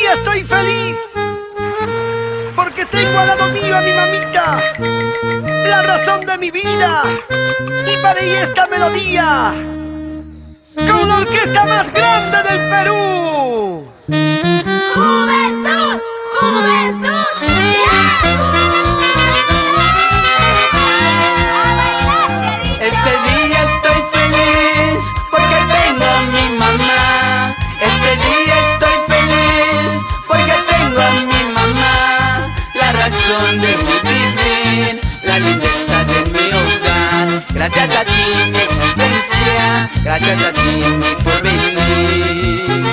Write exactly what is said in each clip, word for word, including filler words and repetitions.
día estoy feliz porque tengo al lado mío a mi mamita, la razón de mi vida. Y para ella esta melodía con la orquesta más grande del Perú. ¡Juventud! ¡Juventud! Este día estoy feliz porque tengo a mi mamá. Este día estoy feliz porque tengo a mi mamá. La razón de mi vivir, la lindeza de mi hogar. Gracias a ti mi existencia, gracias a ti mi porvenir.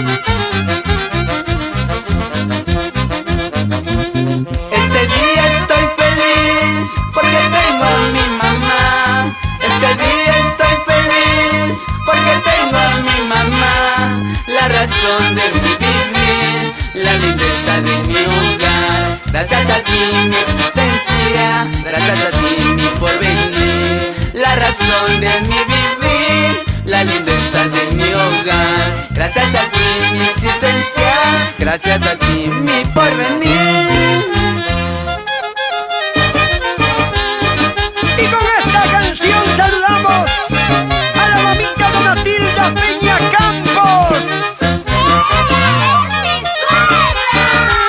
Este día estoy feliz porque tengo a mi mamá. Este día estoy feliz porque tengo a mi mamá. La razón de mi vivir, la lindeza de mi hogar. Gracias a ti mi existencia, gracias a ti mi porvenir. La razón de mi vivir, la lindeza de mi hogar. Gracias a ti mi existencia, gracias a ti mi porvenir. Y con esta canción saludamos a la mamita Donatilda Peña Campos. ¡Es mi suegra!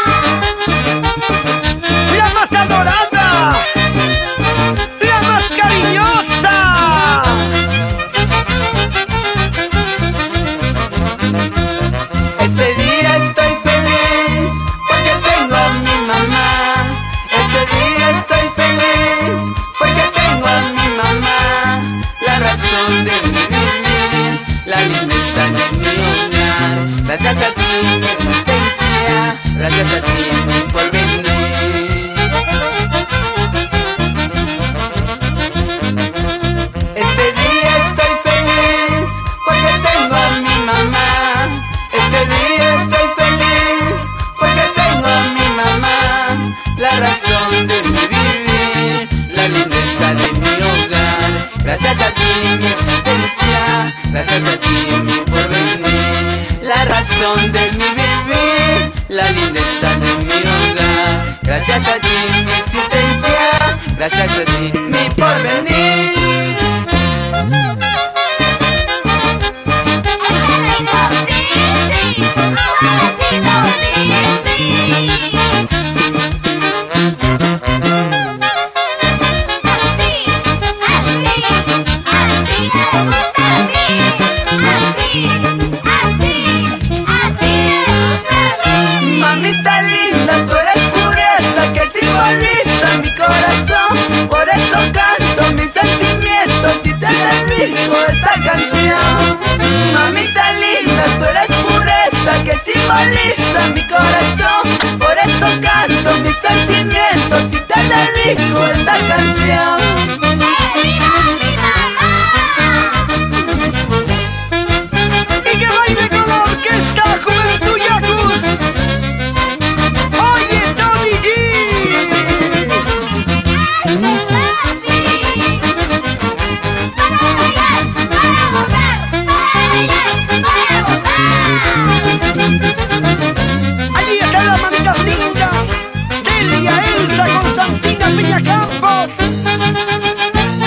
La más adorada, la más cariñosa. Este día estoy feliz porque tengo a mi mamá. Este día estoy feliz porque tengo a mi mamá. La razón de mi vivir, la lindeza de mi hogar. Gracias a ti mi existencia, gracias a ti mi porvenir. Este día estoy feliz porque tengo a mi mamá. Este día estoy feliz porque tengo a mi mamá. La razón de mi vivir, la lindeza de mi hogar. Gracias a ti mi existencia, gracias a ti mi porvenir. La razón de mi vivir, la lindeza de mi hogar. Gracias a ti mi existencia, gracias a ti mi porvenir. Mamita linda, tú eres pureza que simboliza mi corazón. Por eso canto mis sentimientos y te dedico esta canción. Mamita linda, tú eres pureza que simboliza mi corazón. Por eso canto mis sentimientos y te dedico esta canción. Y que baile con la orquesta Juventud Yacus. Oye, Tony G. Allí están las mamitas lindas, Delia, Elsa, Constantina Peña Campos.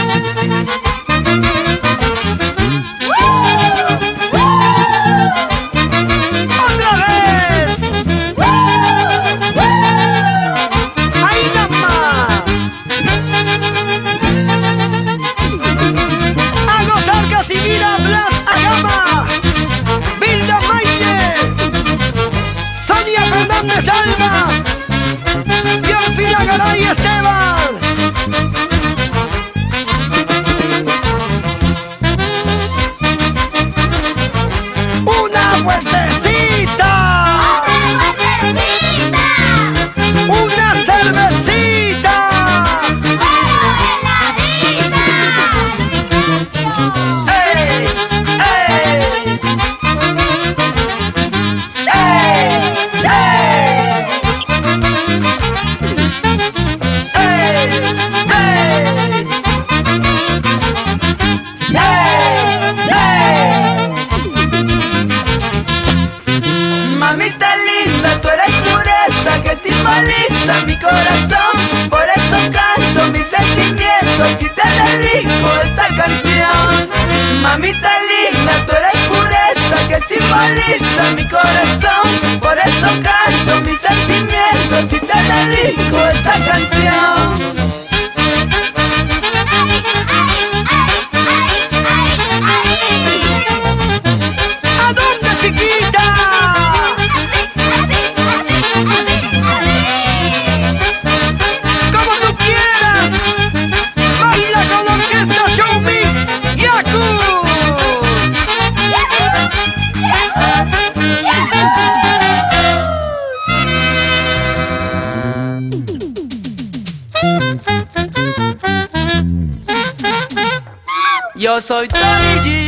sentimientos y te dedico esta canción. Mamita linda, tú eres pureza que simboliza mi corazón. Por eso canto mis sentimientos y te dedico esta canción. Yo soy Tony G.